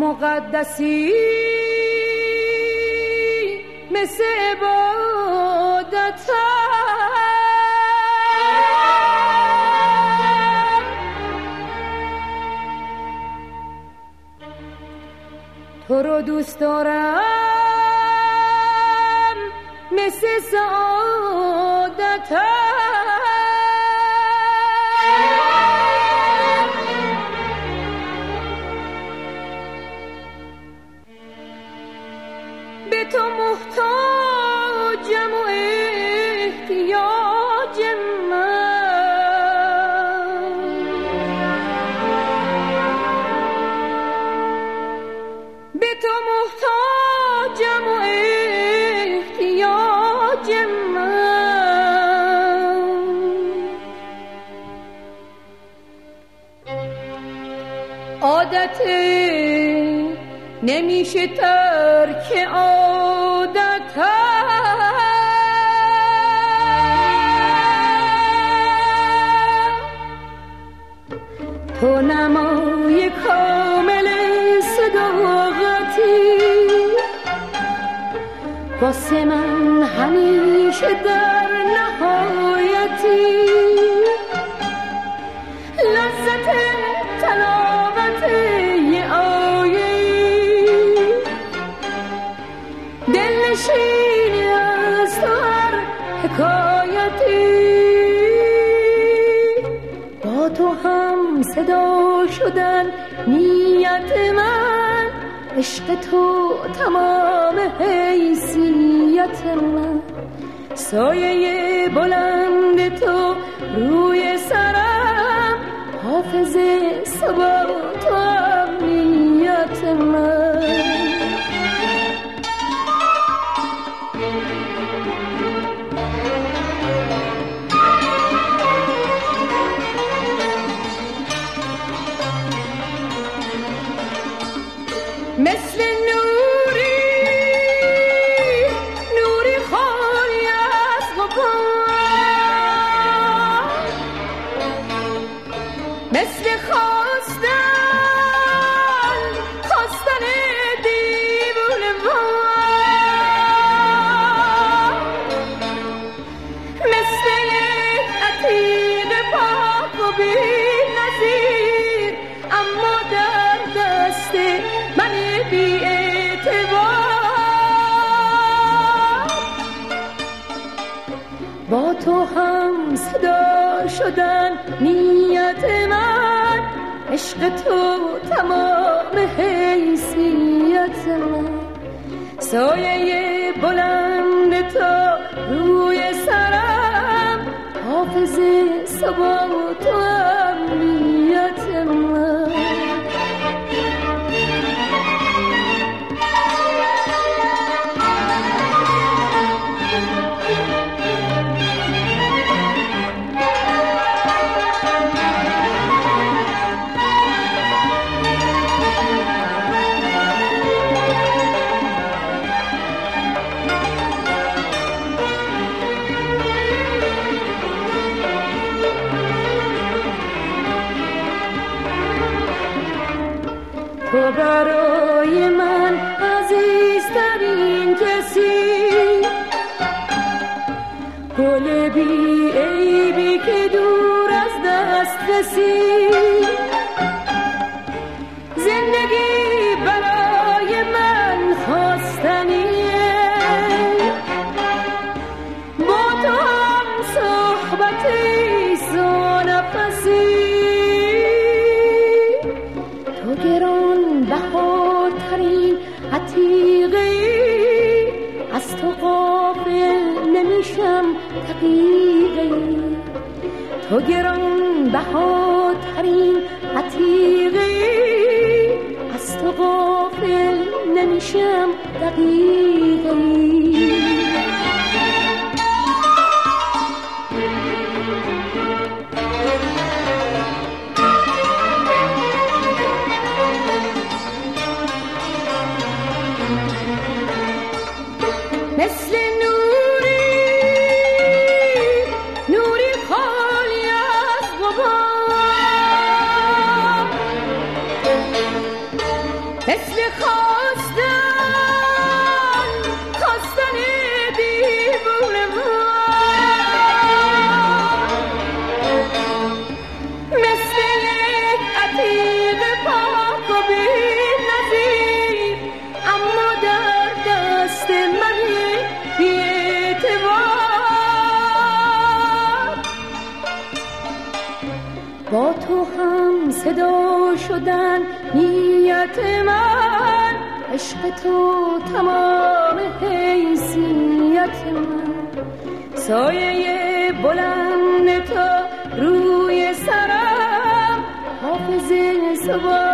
مقدسی مثل عبادت تو رو دوست دارم مثل سعادت به تو محتاجم و احتیاج من به تو محتاجم و احتیاج من عادت نمیشه ترک عادت تو نمای کامل صداقتی واسه من همیشه در نهایتی لذت تلاوت یه آیه‌ای دلنشینی از تو هر حکایتی با تو هم صدا شدن نیت من عشق تو تمام حیثیت من سایه بلند تو روی سرم حافظ ثبات و امنیت من مثل نوری نوری خالی از غبار مثل خواستن دیوونه وار مثل یک عتیق پاک و بی نظیر اما در دست من بی اعتبار با تو هم صدا شدن نیت من عشق تو تمام حیثیت من سایه بلند تو روی سرم حافظ ثبات و امنیت من تو برای من عزیزترین کسی گل بی عیبی که دور از دست رسید زندگی برای من خواستنیه با تو هم صحبتی سونفسی تو گران بهاترین عتیقی از تو غافل نمیشم دقیقی تو گران بهاترین عتیقی از تو غافل نمیشم دقیقی مثل نوری خالی از غبار مثل صدا شدن نیت من، عشق تو تمام حیثیت من. سایه بلند تو روی سرم، حافظ صبح